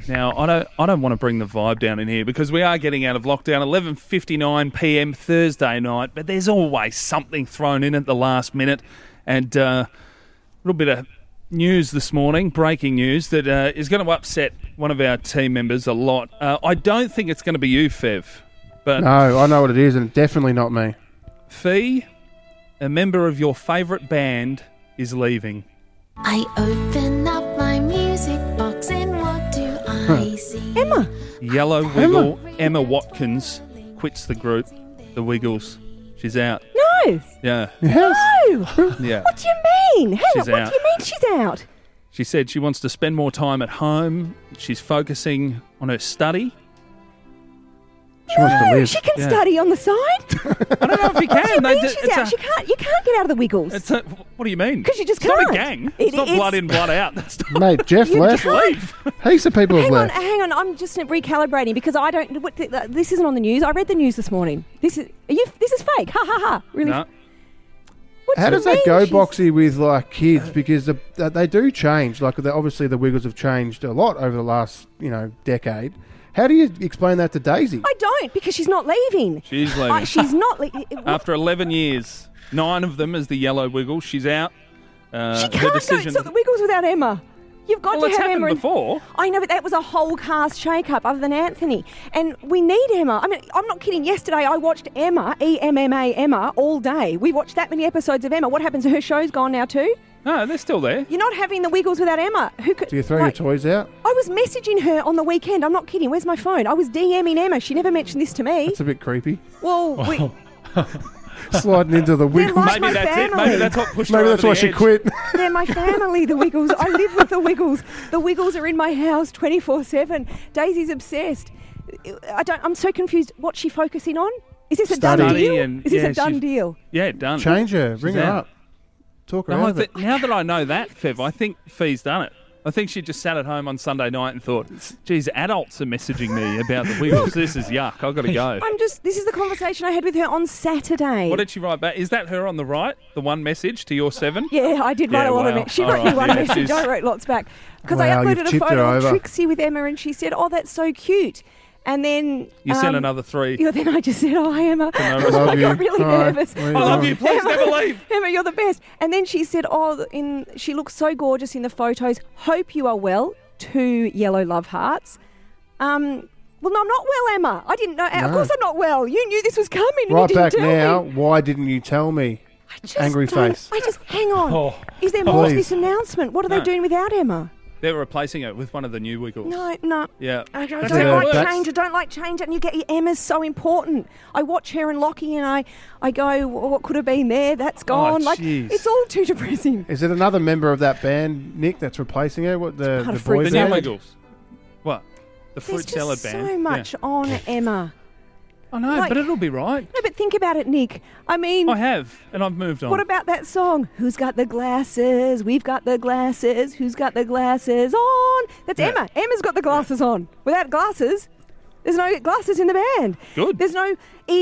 Now, I don't want to bring the vibe down in here because we are getting out of lockdown, 11:59 p.m. Thursday night, but there's always something thrown in at the last minute. And a little bit of news this morning, breaking news, that is going to upset one of our team members a lot. I don't think it's going to be you, Fev. But no, I know what it is, and definitely not me. Fee, a member of your favourite band, is leaving. I open up my music box and what do I see? Emma. Yellow Wiggle Emma Watkins quits the group, the Wiggles. She's out. No. Yeah. Yes. No. Yeah. What do you mean? Hang She's on, what out. do you mean she's out? She said she wants to spend more time at home. She's focusing on her study. She wants to live. She can Yeah. study on the side. I don't know if you can. What do you mean They she's out? You can't get out of the Wiggles. What do you mean? 'Cause you just It's not a can't. gang. It's not blood in, blood out. That's not Mate, Jeff You left. can't. leave. Heaps of people have left. Hang on. I'm just recalibrating because I don't. This isn't on the news. I read the news this morning. This is fake. Ha ha ha. Really? No. What How do does you that mean go, she's- Boxy, with like kids? Because they do change. Like obviously the Wiggles have changed a lot over the last decade. How do you explain that to Daisy? I don't because she's not leaving. She's leaving. She's not. After 11 years, 9 of them as the Yellow Wiggle, she's out. She Her can't go. decision. It's not the Wiggles without Emma. You've got Well, to it's have happened Emma. before. I know, but that was a whole cast shake-up other than Anthony. And we need Emma. I mean, I'm not kidding. Yesterday I watched Emma, E-M-M-A, Emma, all day. We watched that many episodes of Emma. What happens? Her show's gone now too? No, they're still there. You're not having the Wiggles without Emma. Who could? Do you throw your toys out? I was messaging her on the weekend. I'm not kidding. Where's my phone? I was DMing Emma. She never mentioned this to me. That's a bit creepy. Well, we, Sliding into the Wiggles. like Maybe my that's it. family. Maybe that's what pushed her Maybe over that's why the she edge. quit. they're my family, the Wiggles. I live with the Wiggles. The Wiggles are in my house 24/7. Daisy's obsessed. I'm so confused. What's she focusing on? Is this a done Study deal? and- Is this yeah, a done she's- deal? Yeah, done. Change her. Bring her out. up. Talk her No, out of it. now that I know that, Fev, I think Fee's done it. I think she just sat at home on Sunday night and thought, geez, adults are messaging me about the Wiggles. This is yuck. I've got to go. This is the conversation I had with her on Saturday. What did she write back? Is that her on the right? The one message to your 7? Yeah, I did write Yeah, a lot of wow. it. She All wrote me right, one yeah, message. she's- I wrote lots back. Because I Wow, you've uploaded a tipped her photo of over. Trixie with Emma and she said, oh, that's so cute. And then... You sent another 3. Yeah, then I just said, oh, hi, Emma. I I love love I you. got really Hi. nervous. Where I you love going? you. Please never leave. Emma, you're the best. And then she said, she looks so gorgeous in the photos. Hope you are well. 2 yellow love hearts. Well, no, I'm not well, Emma. I didn't know. Of No. course I'm not well. You knew this was coming and Right you didn't back tell now. me. Why didn't you tell me? I just Angry don't- face. hang on. Oh. Is there more to Please. this announcement? What are they No. doing without Emma? They're replacing it with one of the new Wiggles. No. Yeah. I don't That's how it like works. change. I don't like change. And you get Emma's so important. I watch her and Lockie and I go, what could have been there? That's gone. jeez. It's all too depressing. Is it another member of that band, Nick, that's replacing her? What the Part of boy Fruit The band? new Salad. Wiggles. What? The There's fruit just salad band. so much on Emma. I know, like- but it'll be right. No, but think about it, Nick. I mean, I have, and I've moved on. what about that song? Who's got the glasses? We've got the glasses. Who's got the glasses on? That's Yeah. Emma. Emma's got the glasses on. Without glasses, there's no glasses in the band. Good. There's no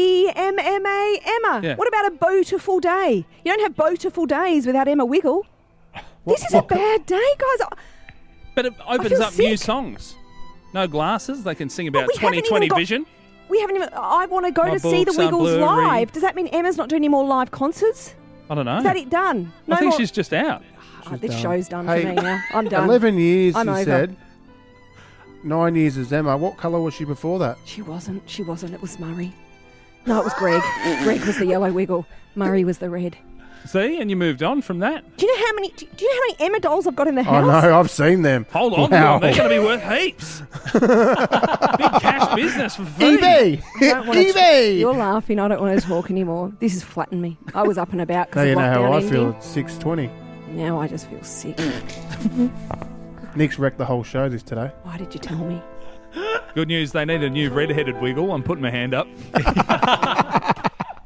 E-M-M-A Emma. Yeah. What about a beautiful day? You don't have beautiful days without Emma Wiggle. This is a bad day, guys. But it opens feel up new sick. songs. No glasses. They can sing about we haven't 20/20 even got- vision. We haven't even... I want to go My to see the books are Wiggles blurry. live. Does that mean Emma's not doing any more live concerts? I don't know. Is that it done? No I think more... she's just out. Oh, this done. show's done Hey, for me now. I'm done. 11 years, I'm you over. said. 9 years as Emma. What colour was she before that? She wasn't. It was Murray. No, it was Greg. Greg was the yellow Wiggle. Murray was the red. See, and you moved on from that. Do you know how many? Do you know how many Emma dolls I've got in the Oh, house? no, I've seen them. Hold on, Wow. they're going to be worth heaps. Big cash business for free. eBay! Don't wanna eBay! You're laughing. I don't want to talk anymore. This has flattened me. I was up and about Now because you of know how lockdown I ending. feel at 6:20. Now I just feel sick. Nick's wrecked the whole show this today. Why did you tell me? Good news, they need a new red-headed Wiggle. I'm putting my hand up.